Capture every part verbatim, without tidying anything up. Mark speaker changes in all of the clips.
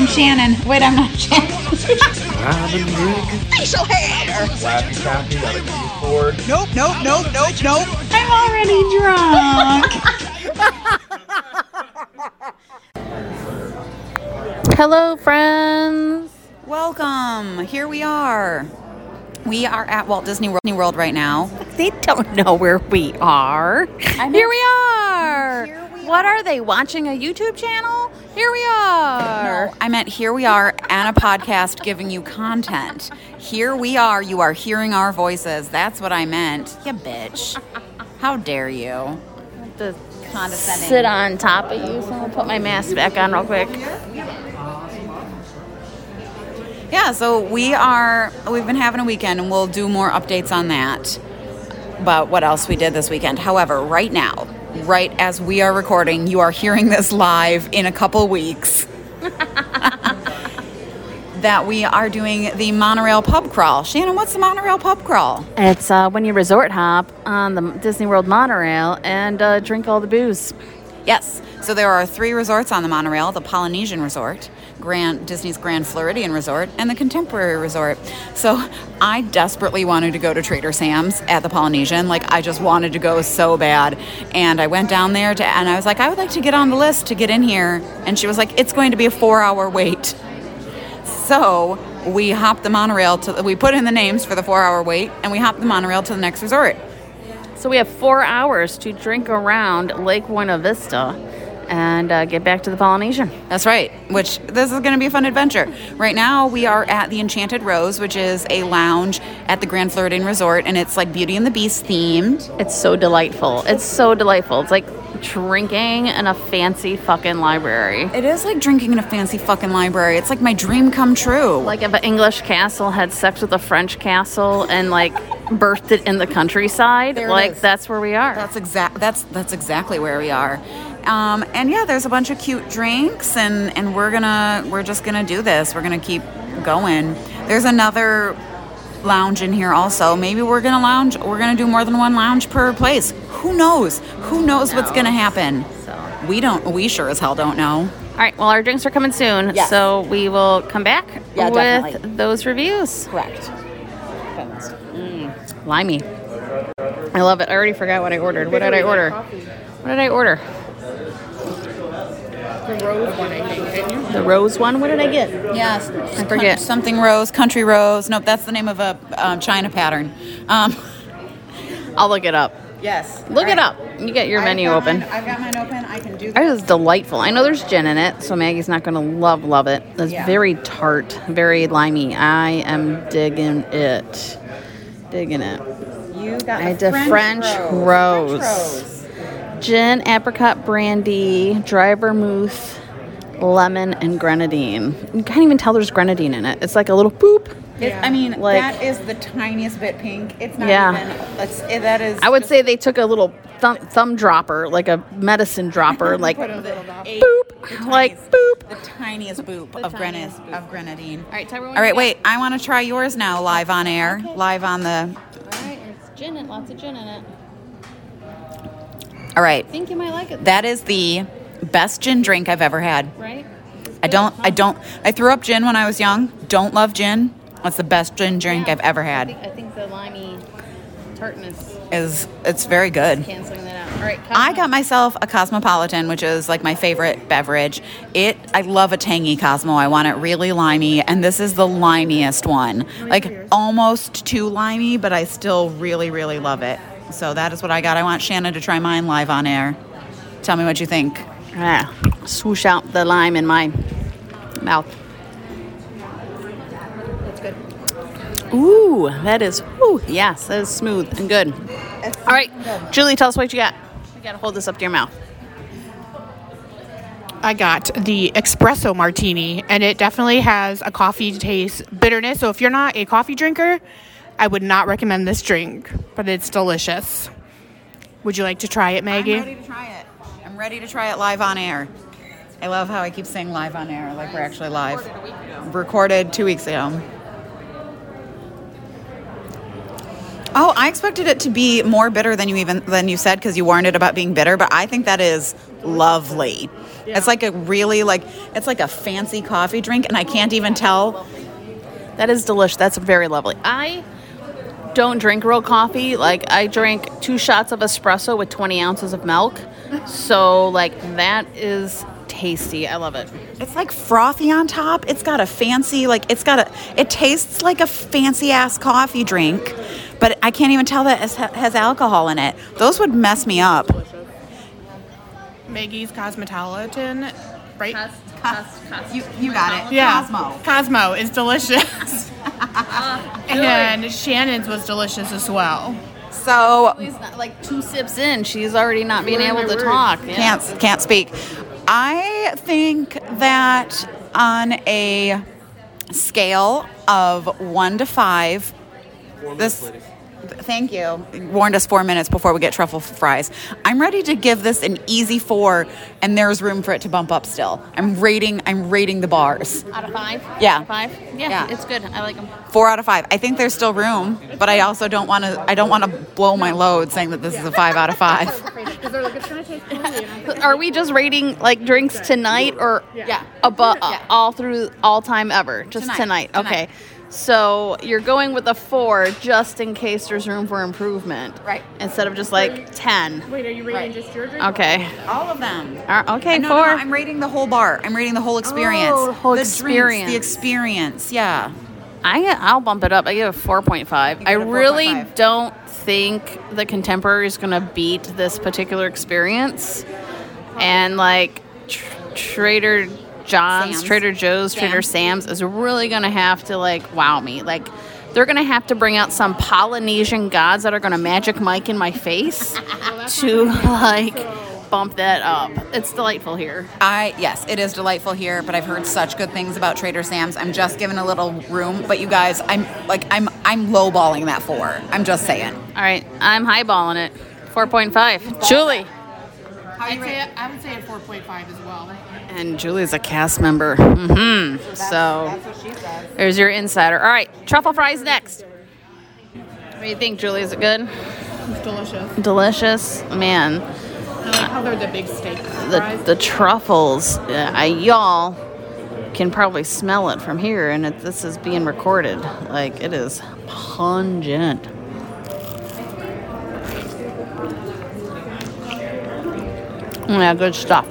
Speaker 1: I'm Shannon. Wait, I'm not Shannon.
Speaker 2: Facial hair.
Speaker 3: Laffy Taffy on a keyboard.
Speaker 2: Nope, nope, nope, nope, nope.
Speaker 1: I'm already drunk.
Speaker 4: Hello, friends.
Speaker 5: Welcome. Here we are. We are at Walt Disney World right now.
Speaker 4: They don't know where we are. Here we are.
Speaker 5: Here we
Speaker 4: What are they, watching a YouTube channel? Here we are.
Speaker 5: No, I meant here we are on a podcast giving you content. Here we are. You are hearing our voices. That's what I meant. You bitch. How dare you?
Speaker 4: To
Speaker 5: Condescending.
Speaker 4: sit on top of you, so I'll put my mask back on real quick.
Speaker 5: Yeah, so we are, we've been having a weekend and we'll do more updates on that. But what else we did this weekend. However, right now, right as we are recording, you are hearing this live in a couple weeks. That we are doing the monorail pub crawl. Shannon, what's the monorail pub crawl?
Speaker 4: It's uh, when you resort hop on the Disney World monorail and uh, drink all the booze.
Speaker 5: Yes, so there are three resorts on the monorail: the Polynesian Resort, Grand Disney's Grand Floridian Resort, and the Contemporary Resort. So I desperately wanted to go to Trader Sam's at the Polynesian. Like, I just wanted to go so bad. And I went down there to, and I was like, I would like to get on the list to get in here. And she was like, it's going to be a four-hour wait. So we hopped the monorail to, we put in the names for the four-hour wait, and we hopped the monorail to the next resort.
Speaker 4: So we have four hours to drink around Lake Buena Vista and uh, get back to the Polynesian.
Speaker 5: That's right, which this is going to be a fun adventure. Right now, we are at the Enchanted Rose, which is a lounge at the Grand Floridian Resort, and it's like Beauty and the Beast themed.
Speaker 4: It's so delightful. It's so delightful. It's like drinking in a fancy fucking library.
Speaker 5: It is like drinking in a fancy fucking library. It's like my dream come true.
Speaker 4: Like if an English castle had sex with a French castle and like birthed it in the countryside,
Speaker 5: There it
Speaker 4: like
Speaker 5: is.
Speaker 4: that's where we are.
Speaker 5: That's exact. That's that's exactly where we are. Um, and yeah, there's a bunch of cute drinks, and, and we're gonna we're just gonna do this. We're gonna keep going. There's another lounge in here also. Maybe we're gonna lounge. We're gonna do more than one lounge per place. Who knows? Who knows what's gonna happen?
Speaker 4: So.
Speaker 5: We don't. We sure as hell don't know.
Speaker 4: All right, well, our drinks are coming soon,
Speaker 5: Yes.
Speaker 4: so we will come back
Speaker 5: Yeah,
Speaker 4: with
Speaker 5: definitely.
Speaker 4: those reviews.
Speaker 5: Correct.
Speaker 4: Limey. I love it. I already forgot what I ordered. What did I order? What did I order?
Speaker 2: The rose one, I think, didn't you?
Speaker 4: The rose one? What did I get?
Speaker 5: Yes.
Speaker 4: I forget.
Speaker 5: Something rose, country rose. Nope, that's the name of a um, China pattern. Um,
Speaker 4: I'll look it up.
Speaker 5: yes.
Speaker 4: Look it up. You get your menu open.
Speaker 5: I've got mine open. I can do
Speaker 4: It is delightful. I know there's gin in it, so Maggie's not going to love, love it. It's
Speaker 5: Yeah.
Speaker 4: very tart, very limey. I am digging it. Digging it.
Speaker 5: You got
Speaker 4: I
Speaker 5: the
Speaker 4: did French rose.
Speaker 5: French rose.
Speaker 4: Gin, apricot brandy, dry vermouth, lemon, and grenadine. You can't even tell there's grenadine in it. It's like a little boop.
Speaker 5: It, I mean,
Speaker 4: Like-
Speaker 5: that is the tiniest bit pink. It's not
Speaker 4: Yeah.
Speaker 5: even. It's, it, that is.
Speaker 4: I would
Speaker 5: just
Speaker 4: say they took a little thumb, thumb dropper, like a medicine dropper, like
Speaker 5: put a little
Speaker 4: boop,
Speaker 5: the
Speaker 4: like
Speaker 5: tiniest-
Speaker 4: boop.
Speaker 5: The tiniest boop of grenadine. Of grenadine.
Speaker 4: All right, tell everyone
Speaker 5: All right,
Speaker 4: what you
Speaker 5: wait. I want to try yours now, live on air,
Speaker 4: Okay.
Speaker 5: live on the.
Speaker 4: got. All right, it's gin and lots of gin in it.
Speaker 5: All right,
Speaker 4: I think you might like it.
Speaker 5: that is the best gin drink I've ever had.
Speaker 4: Right?
Speaker 5: I don't. I don't. I threw up gin when I was young. Don't love gin. That's the best gin drink
Speaker 4: Yeah,
Speaker 5: I've ever
Speaker 4: I
Speaker 5: had.
Speaker 4: think, I think the limey tartness
Speaker 5: Is it's very good.
Speaker 4: canceling that out. All right,
Speaker 5: I
Speaker 4: Cosmo.
Speaker 5: got myself a Cosmopolitan, which is like my favorite beverage. It, I love a tangy Cosmo. I want it really limey, and this is the limiest one. Like almost too limey, but I still really, really love it. So that is what I got. I want Shannon to try mine live on air. Tell me what you think.
Speaker 4: Ah, swoosh out the lime in my mouth.
Speaker 2: That's good.
Speaker 4: Ooh, that is, ooh, yes, that is smooth and good. All right, Julie, tell us what you got. You got to hold this up to your mouth.
Speaker 2: I got the espresso martini, and it definitely has a coffee taste bitterness. So if you're not a coffee drinker, I would not recommend this drink, but it's delicious. Would you like to try it, Maggie?
Speaker 5: I'm ready to try it. I'm ready to try it live on air. I love how I keep saying live on air, like we're actually live. Recorded two weeks ago. Oh, I expected it to be more bitter than you even than you said because you warned it about being bitter, but I think that is lovely. Yeah. It's like a really like it's like a fancy coffee drink, and I can't even tell.
Speaker 4: That is delicious. That's very lovely. I don't drink real coffee. Like, I drink two shots of espresso with twenty ounces of milk. So, like, that is tasty. I love it.
Speaker 5: It's like frothy on top. It's got a fancy, like, it's got a, it tastes like a fancy ass coffee drink, but I can't even tell that it has alcohol in it. Those would mess me up.
Speaker 2: Maggie's Cosmopolitan, right?
Speaker 4: Cos- cos- cos-
Speaker 5: You, you got it.
Speaker 2: Yeah.
Speaker 5: Cosmo.
Speaker 2: Cosmo is delicious. And Shannon's was delicious as well.
Speaker 5: So
Speaker 4: She's not, like, two sips in, she's already not being
Speaker 2: Word
Speaker 4: able
Speaker 2: my
Speaker 4: to
Speaker 2: word.
Speaker 4: talk. Yeah.
Speaker 5: can't can't speak. I think that on a scale of one to five, this. Thank you. Warned us four minutes before we get truffle fries. I'm ready to give this an easy four, and there's room for it to bump up still. I'm rating. I'm rating the bars.
Speaker 4: Out of five?
Speaker 5: Yeah.
Speaker 4: Out of five? Yeah,
Speaker 5: Yeah.
Speaker 4: it's good. I like them.
Speaker 5: Four out of five. I think there's still room, but I also don't want to. I don't want to blow my load saying that this is a five out of five.
Speaker 4: Are we just rating, like, drinks tonight or
Speaker 5: Yeah.
Speaker 4: abo-
Speaker 5: Yeah.
Speaker 4: all through all time ever? Just
Speaker 5: Tonight.
Speaker 4: tonight.
Speaker 5: Tonight.
Speaker 4: Okay. So you're going with a four just in case there's room for improvement.
Speaker 5: Right.
Speaker 4: Instead of just like ten.
Speaker 2: Wait, are you rating just your drink?
Speaker 4: Okay.
Speaker 5: All of them.
Speaker 4: Uh, okay,
Speaker 5: No,
Speaker 4: four.
Speaker 5: no, no, I'm rating the whole bar. I'm rating the whole experience.
Speaker 4: Oh, the whole
Speaker 5: drinks,
Speaker 4: experience.
Speaker 5: the experience. Yeah.
Speaker 4: I, I'll bump it up. I give it a four point five. I
Speaker 5: give it a
Speaker 4: really
Speaker 5: four point five.
Speaker 4: don't think the Contemporary is going to beat this particular experience. And, like, tr- Trader John's,
Speaker 5: Sam's.
Speaker 4: Trader Joe's,
Speaker 5: Sam's.
Speaker 4: Trader Sam's is really going to have to, like, wow me. Like, they're going to have to bring out some Polynesian gods that are going to magic Mike in my face to, like, bump that up. It's delightful here.
Speaker 5: I yes, it is delightful here, but I've heard such good things about Trader Sam's. I'm just giving a little room, but you guys, I'm like I'm I'm lowballing that four. I'm just saying.
Speaker 4: All right, I'm highballing it. four point five. Julie.
Speaker 2: I'd say, I would say a four point five as well.
Speaker 4: And Julie's a cast member. Mm-hmm. So
Speaker 5: what she says.
Speaker 4: there's your insider. All right, truffle fries next. What do you think, Julie? Is it good?
Speaker 2: It's delicious.
Speaker 4: Delicious? Man,
Speaker 2: I like how they're the big steak
Speaker 4: the,
Speaker 2: fries.
Speaker 4: the truffles, uh, I, y'all can probably smell it from here, and it, this is being recorded. Like, it is pungent. Yeah, good stuff.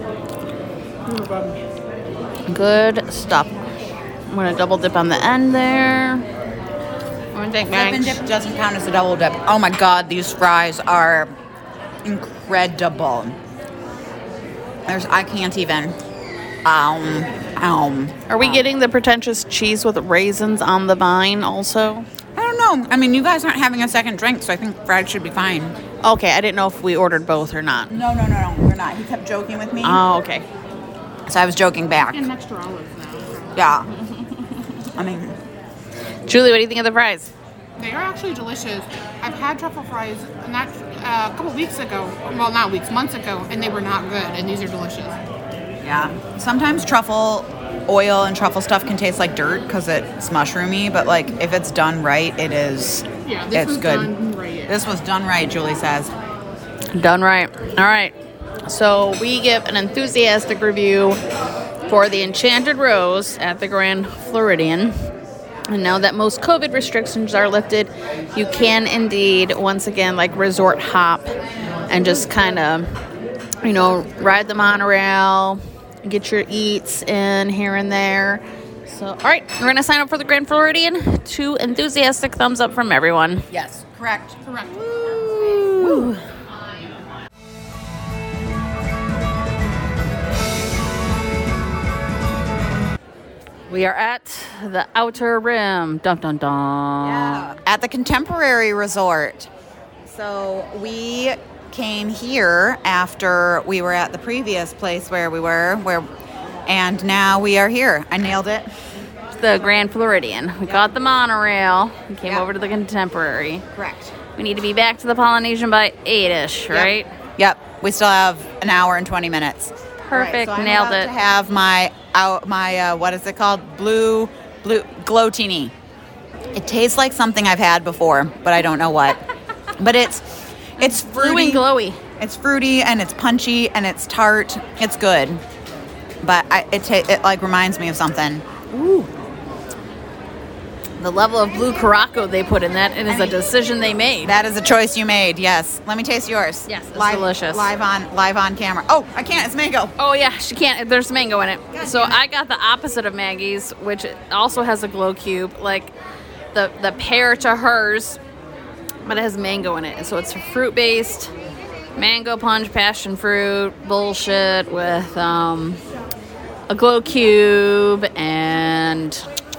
Speaker 4: Good stuff. I'm going to double dip on the end there. What do you think,
Speaker 5: Dip and
Speaker 4: Max?
Speaker 5: dip doesn't count as a double dip. Oh my god, these fries are incredible. There's I can't even. Um, um.
Speaker 4: Are we getting the pretentious cheese with raisins on the vine also?
Speaker 5: I don't know. I mean, you guys aren't having a second drink, so I think fries should be fine.
Speaker 4: Okay, I didn't know if we ordered both or not.
Speaker 5: No, no, no, no. We're not. He kept joking with me,
Speaker 4: Oh, okay.
Speaker 5: so I was joking back.
Speaker 2: And extra olives now.
Speaker 5: Yeah. I mean,
Speaker 4: Julie, what do you think of the fries?
Speaker 2: They are actually delicious. I've had truffle fries not uh, a couple weeks ago. Well, not weeks, months ago, and they were not good. And these are delicious.
Speaker 5: yeah. Sometimes truffle oil and truffle stuff can taste like dirt because it's mushroomy, but like if it's done right, it is.
Speaker 2: Yeah, this
Speaker 5: it's
Speaker 2: was
Speaker 5: good.
Speaker 2: done right.
Speaker 5: This was done right, Julie says.
Speaker 4: Done right. All right. So we give an enthusiastic review for the Enchanted Rose at the Grand Floridian. And now that most COVID restrictions are lifted, you can indeed, once again, like resort hop and just kind of, you know, ride the monorail, get your eats in here and there. So, all right, we're going to sign up for the Grand Floridian. Two enthusiastic thumbs up from everyone.
Speaker 5: Yes, correct.
Speaker 2: Correct.
Speaker 4: Woo. We are at the Outer Rim. Dun dun dun.
Speaker 5: Yeah. At the Contemporary Resort. So we came here after we were at the previous place where we were, where, and now we are here. I nailed it.
Speaker 4: The Grand Floridian. We got the monorail. We came
Speaker 5: Yep.
Speaker 4: over to the Contemporary.
Speaker 5: Correct.
Speaker 4: We need to be back to the Polynesian by eight-ish, right?
Speaker 5: Yep. Yep. We still have an hour and twenty minutes.
Speaker 4: Perfect.
Speaker 5: All right, so I'm
Speaker 4: Nailed
Speaker 5: about
Speaker 4: it.
Speaker 5: to have my out my uh, what is it called? Blue blue glow teeny. It tastes like something I've had before, but I don't know what. But it's it's
Speaker 4: Blue
Speaker 5: fruity.
Speaker 4: and glowy.
Speaker 5: It's fruity and it's punchy and it's tart. It's good, but I, it ta- it like reminds me of something.
Speaker 4: Ooh. The level of blue Caraco they put in that, it is a decision they made.
Speaker 5: That is a choice you made. Yes. Let me taste yours.
Speaker 4: Yes, it's
Speaker 5: live,
Speaker 4: delicious.
Speaker 5: Live on live on camera. Oh, I can't. It's mango.
Speaker 4: Oh yeah, she can't. There's mango in it.
Speaker 5: God
Speaker 4: So
Speaker 5: damn it.
Speaker 4: I got the opposite of Maggie's, which also has a glow cube, like the the pair to hers, but it has mango in it. And so it's fruit based, mango punch, passion fruit bullshit with um, a glow cube and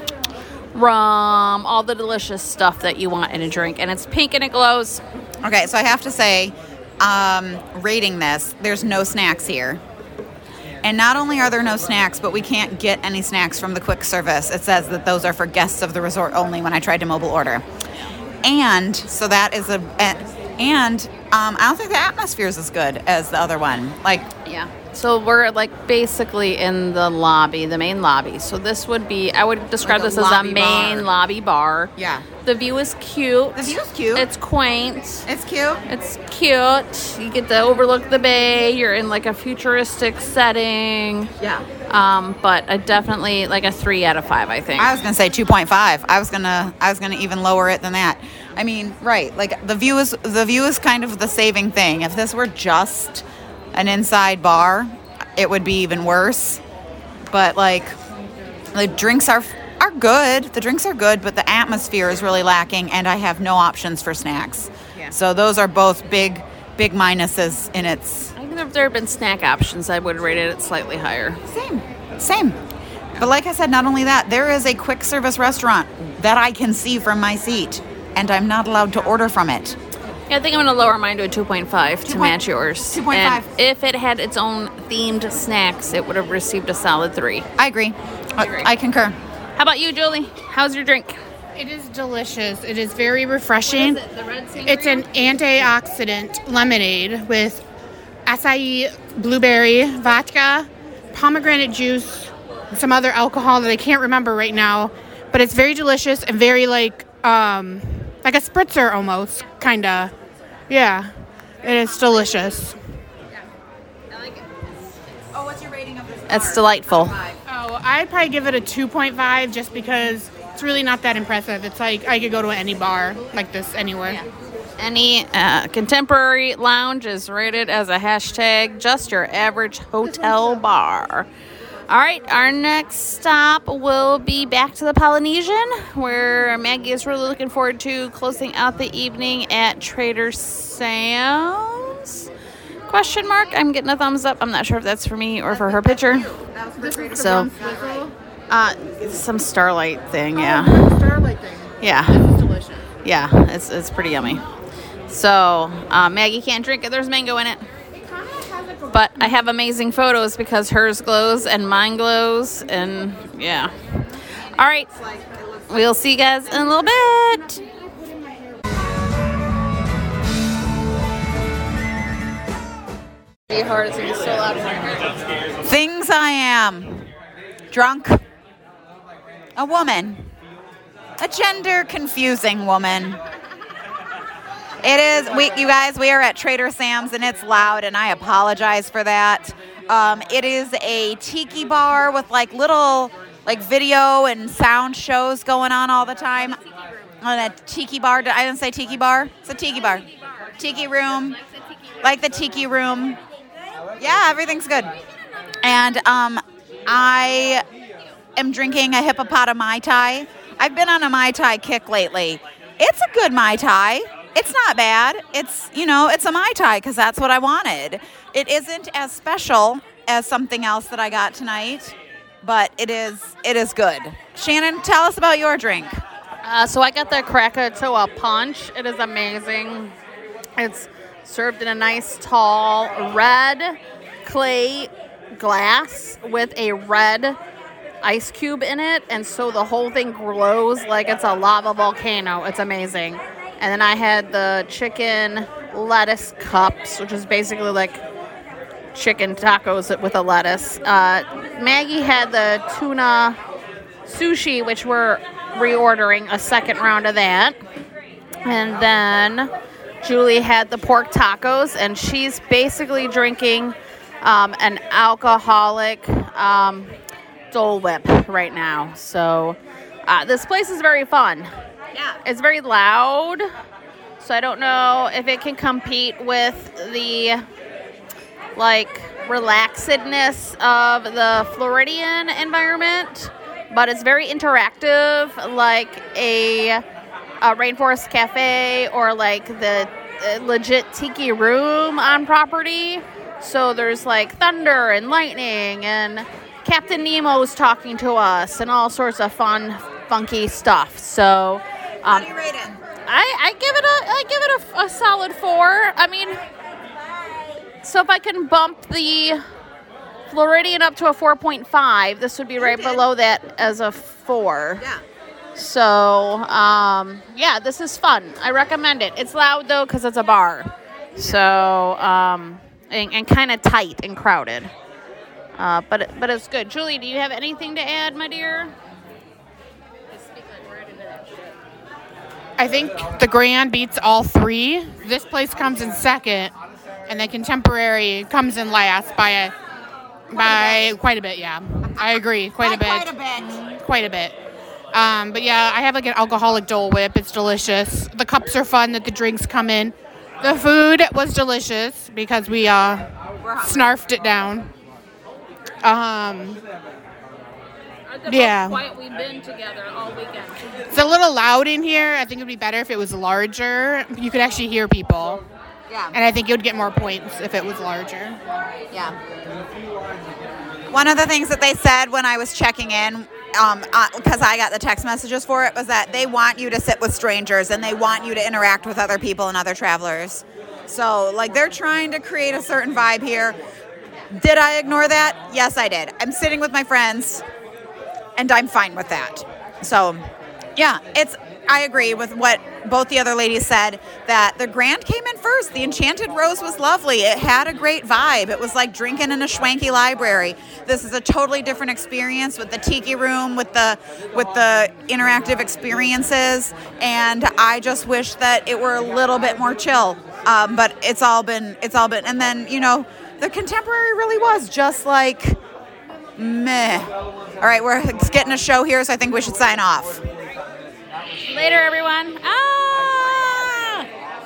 Speaker 4: rum, all the delicious stuff that you want in a drink, and it's pink and it glows.
Speaker 5: Okay, so I have to say, um, rating this, there's no snacks here. And not only are there no snacks, but we can't get any snacks from the quick service. It says that those are for guests of the resort only when I tried to mobile order. And so that is a, and um, I don't think the atmosphere is as good as the other one. Like,
Speaker 4: Yeah. So we're like basically in the lobby, the main lobby. So this would be, I would describe
Speaker 5: Like a
Speaker 4: this as a
Speaker 5: lobby
Speaker 4: main
Speaker 5: bar.
Speaker 4: lobby bar.
Speaker 5: yeah,
Speaker 4: The view is cute.
Speaker 5: the view's cute.
Speaker 4: It's quaint.
Speaker 5: It's cute.
Speaker 4: It's cute. You get to overlook the bay. You're in like a futuristic setting.
Speaker 5: Yeah.
Speaker 4: Um, but a definitely like a three out of five, I think.
Speaker 5: I was gonna say two point five. I was gonna I was gonna even lower it than that. I mean, right? Like the view is the view is kind of the saving thing. If this were just an inside bar, it would be even worse. But like the drinks are are good. The drinks are good, but the atmosphere is really lacking, and I have no options for snacks.
Speaker 4: Yeah.
Speaker 5: So those are both big big minuses in its
Speaker 4: I think if there had been snack options, I would have rated it slightly higher.
Speaker 5: Same, same. But like I said, not only that, there is a quick service restaurant that I can see from my seat, and I'm not allowed to order from it.
Speaker 4: Yeah, I think I'm going to lower mine to a two point five to
Speaker 5: Two
Speaker 4: match
Speaker 5: point-
Speaker 4: yours.
Speaker 5: two point five.
Speaker 4: And if it had its own themed snacks, it would have received a solid three.
Speaker 5: I agree. I,
Speaker 4: agree.
Speaker 5: I concur.
Speaker 4: How about you, Julie? How's your drink?
Speaker 2: It is delicious. It is very refreshing.
Speaker 4: The red
Speaker 2: It's an antioxidant lemonade with acai, blueberry, vodka, pomegranate juice, and some other alcohol that I can't remember right now. But it's very delicious and very like um, like a spritzer almost, kind of. Yeah, it is delicious.
Speaker 5: Oh, what's your rating of this?
Speaker 4: It's delightful.
Speaker 2: Oh, I'd probably give it a two point five just because it's really not that impressive. It's like I could go to any bar like this anywhere.
Speaker 4: Any uh, contemporary lounge is rated as a hashtag just your average hotel bar. All right, our next stop will be back to the Polynesian, where Maggie is really looking forward to closing out the evening at Trader Sam's. Question mark. I'm getting a thumbs up. I'm not sure if that's for me or for her picture. So, uh, some Starlight thing, yeah,
Speaker 2: Starlight thing.
Speaker 4: yeah,
Speaker 2: It's delicious.
Speaker 4: yeah. It's it's pretty yummy. So, uh, Maggie can't drink it. There's mango in it. But I have amazing photos because hers glows and mine glows, and yeah. All right, we'll see you guys in a little bit. Be hard. It's gonna be so loud in here.
Speaker 5: Things I am. Drunk. A woman. A gender confusing woman. It is, we, you guys, we are at Trader Sam's and it's loud and I apologize for that. Um, it is a tiki bar with like little like video and sound shows going on all the time. On a tiki bar. I didn't say tiki bar. It's a tiki bar. Tiki room. Like the tiki room. Yeah, everything's good. And um, I am drinking a Hippopotami Mai Tai. I've been on a Mai Tai kick lately. It's a good Mai Tai. It's not bad. It's, you know, it's a Mai Tai because that's what I wanted. It isn't as special as something else that I got tonight, but it is it is good. Shannon, tell us about your drink.
Speaker 4: Uh, so I got the Krakatoa Punch. It is amazing. It's served in a nice tall red clay glass with a red ice cube in it, and so the whole thing glows like it's a lava volcano. It's amazing. And then I had the chicken lettuce cups, which is basically like chicken tacos with a lettuce. Uh, Maggie had the tuna sushi, which were reordering a second round of that. And then Julie had the pork tacos, and she's basically drinking um, an alcoholic um, Dole Whip right now. So uh, this place is very fun.
Speaker 5: Yeah.
Speaker 4: It's very loud, so I don't know if it can compete with the like relaxedness of the Floridian environment, but it's very interactive, like a, a Rainforest Cafe or like the uh, legit tiki room on property. So there's like thunder and lightning, and Captain Nemo's talking to us, and all sorts of fun, funky stuff. So
Speaker 5: How
Speaker 4: um,
Speaker 5: do you rate it?
Speaker 4: I, I give it a I give it a, a solid four. I mean, so if I can bump the Floridian up to a four point five, this would be right below that as a four.
Speaker 5: Yeah.
Speaker 4: So, um, yeah, this is fun. I recommend it. It's loud, though, because it's a bar. So, um, and, and kind of tight and crowded. Uh, but, but it's good. Julie, do you have anything to add, my dear?
Speaker 2: I think the Grand beats all three. This place comes in second, and the Contemporary comes in last by a by quite a bit. Yeah, I agree, quite a bit,
Speaker 5: Quite a bit.
Speaker 2: quite a bit. Um, but yeah, I have like an alcoholic Dole Whip. It's delicious. The cups are fun that the drinks come in. The food was delicious because we uh, snarfed it down. Um, yeah.
Speaker 4: Quiet. We've been together all weekend.
Speaker 2: It's a little loud in here. I think it would be better if it was larger. You could actually hear people.
Speaker 5: Yeah.
Speaker 2: And I think it would get more points if it was larger.
Speaker 5: Yeah. One of the things that they said when I was checking in, um, because I got the text messages for it, was that they want you to sit with strangers and they want you to interact with other people and other travelers. So, like, they're trying to create a certain vibe here. Did I ignore that? Yes, I did. I'm sitting with my friends, and I'm fine with that. So, yeah, it's. I agree with what both the other ladies said, that the Grand came in first. The Enchanted Rose was lovely. It had a great vibe. It was like drinking in a schwanky library. This is a totally different experience with the tiki room, with the with the interactive experiences, and I just wish that it were a little bit more chill. Um, but it's all been it's all been, and then you know the Contemporary really was just like meh. All right, we're getting a show here, so I think we should sign off.
Speaker 4: Later, everyone. Ah!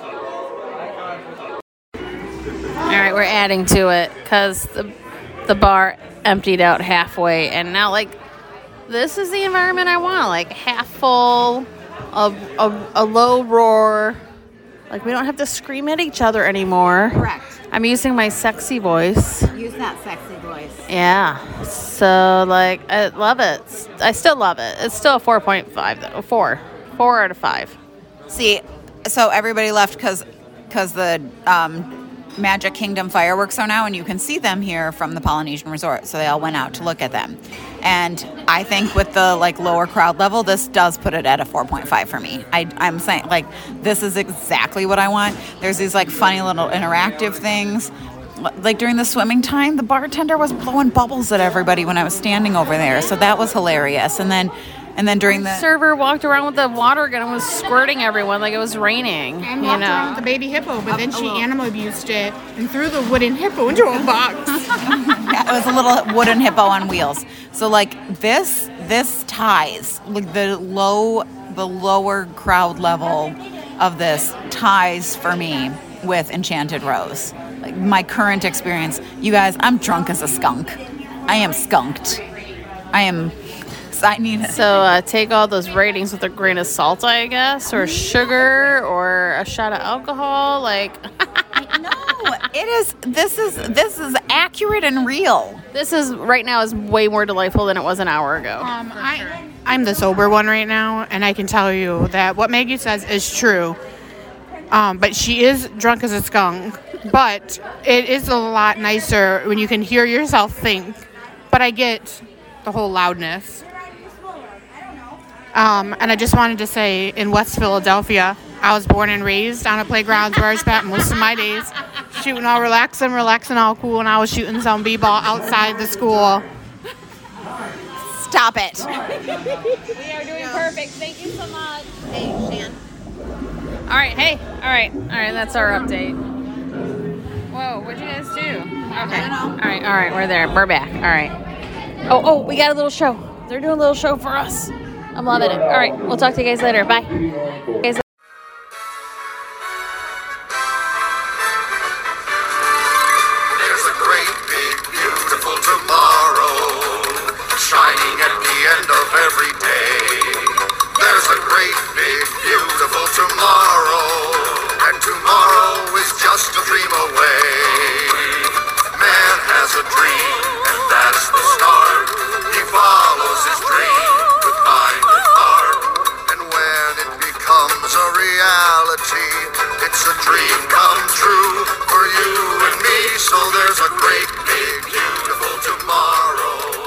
Speaker 4: All right, we're adding to it because the the bar emptied out halfway, and now like this is the environment I want, like half full, a a, a low roar. Like we don't have to scream at each other anymore.
Speaker 5: Correct.
Speaker 4: I'm using my sexy voice.
Speaker 5: Use that sexy voice.
Speaker 4: Yeah. So like I love it. I still love it. It's still a four point five though. Four. Four out of five.
Speaker 5: See, so everybody left because because the um, Magic Kingdom fireworks are now, and you can see them here from the Polynesian Resort. So they all went out to look at them. And I think with the like lower crowd level, this does put it at a four point five for me. I, I'm saying like this is exactly what I want. There's these like funny little interactive things. Like during the swimming time, the bartender was blowing bubbles at everybody when I was standing over there. So that was hilarious. And then And then during the
Speaker 4: server walked around with the water gun and was squirting everyone like it was raining.
Speaker 2: And
Speaker 4: you
Speaker 2: walked
Speaker 4: know,
Speaker 2: around with the baby hippo, but then
Speaker 5: A- a
Speaker 2: she
Speaker 5: little.
Speaker 2: animal abused it and threw the wooden hippo into a box.
Speaker 5: yeah, it was a little wooden hippo on wheels. So like this this ties like the low the lower crowd level of this ties for me with Enchanted Rose. Like my current experience, you guys, I'm drunk as a skunk. I am skunked. I am. I need.
Speaker 4: so uh, take all those ratings with a grain of salt, I guess, or sugar, or a shot of alcohol. Like
Speaker 5: No, it is. This is this is accurate and real.
Speaker 4: this is right now is way more delightful than it was an hour ago.
Speaker 2: Um, I, I'm the sober one right now, and I can tell you that what Maggie says is true. Um, but she is drunk as a skunk. But it is a lot nicer when you can hear yourself think. But I get the whole loudness. Um, and I just wanted to say, in West Philadelphia, I was born and raised on a playground where I spent most of my days shooting all relaxing, relaxing all cool, and I was shooting some b-ball outside the school.
Speaker 5: stop it.
Speaker 4: We are doing perfect. Thank you so much. Hey, Shan. All right. Hey. All right. All right. That's our update. Whoa. What'd you guys do? Okay.
Speaker 5: I don't know.
Speaker 4: All right. All right. We're there. We're back. All right. Oh, oh, we got a little show. They're doing a little show for us. I'm loving it. All right. We'll talk to you guys later. Bye. Guys.
Speaker 6: There's a great, big, beautiful tomorrow shining at the end of every day. There's a great, big, beautiful tomorrow, and tomorrow is just a dream away. Man has a dream, and that's the start. He follows his dream with mind and heart, and when it becomes a reality, it's a dream come true for you and me. So there's a great, big, beautiful tomorrow.